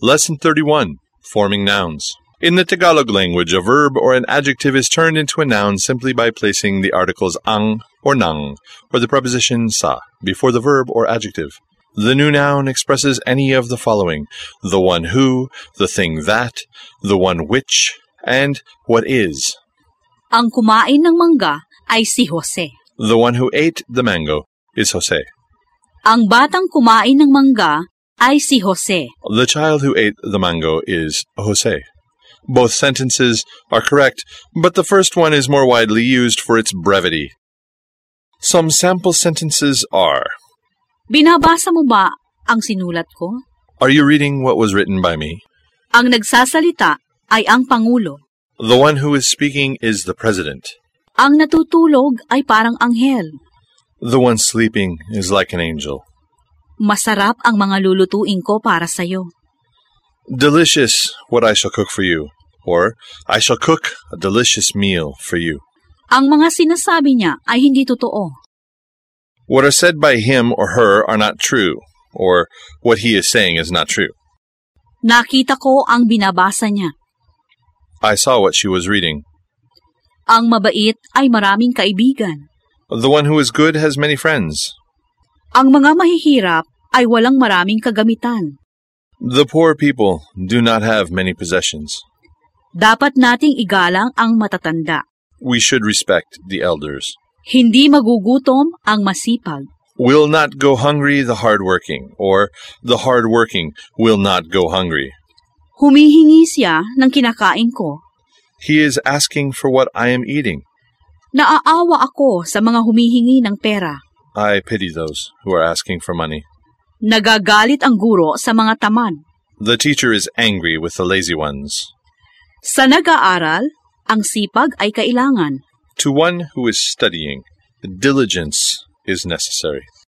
Lesson 31, Forming Nouns. In the Tagalog language, a verb or an adjective is turned into a noun simply by placing the articles ang or nang, or the preposition sa, before the verb or adjective. The new noun expresses any of the following: the one who, the thing that, the one which, and what is. Ang kumain ng mangga ay si Jose. The one who ate the mango is Jose. Ang batang kumain ng mangga ay si Jose. The child who ate the mango is Jose. Both sentences are correct, but the first one is more widely used for its brevity. Some sample sentences are: Binabasa mo ba ang sinulat ko? Are you reading what was written by me? Ang nagsasalita ay ang Pangulo. The one who is speaking is the President. Ang natutulog ay parang anghel. The one sleeping is like an angel. Masarap ang mga lulutuin ko para sa'yo. Delicious what I shall cook for you, or I shall cook a delicious meal for you. Ang mga sinasabi niya ay hindi totoo. What are said by him or her are not true, or what he is saying is not true. Nakita ko ang binabasa niya. I saw what she was reading. Ang mabait ay maraming kaibigan. The one who is good has many friends. Ang mga mahihirap ay walang maraming kagamitan. The poor people do not have many possessions. Dapat nating igalang ang matatanda. We should respect the elders. Hindi magugutom ang masipag. Will not go hungry the hardworking, or the hardworking will not go hungry. Humihingi siya ng kinakain ko. He is asking for what I am eating. Naaawa ako sa mga humihingi ng pera. I pity those who are asking for money. Nagagalit ang guro sa mga tamad. The teacher is angry with the lazy ones. Sa nag-aaral, ang sipag ay kailangan. To one who is studying, diligence is necessary.